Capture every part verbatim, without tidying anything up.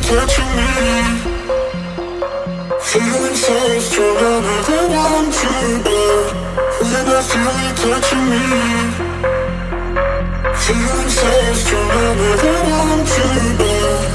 touching me. Feeling so strong, I never want to but when I feel you touching me. Feeling so strong, I never want to but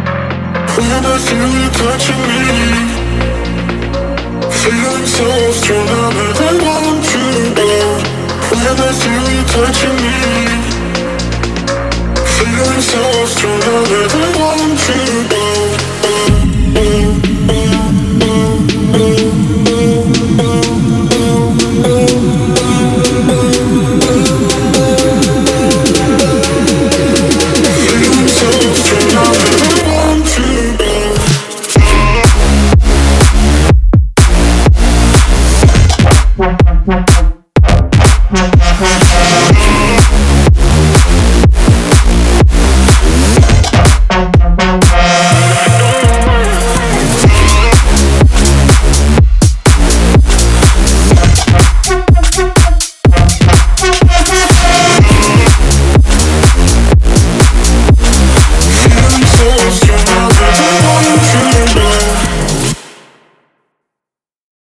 when I feel you touching me. Feeling so strong.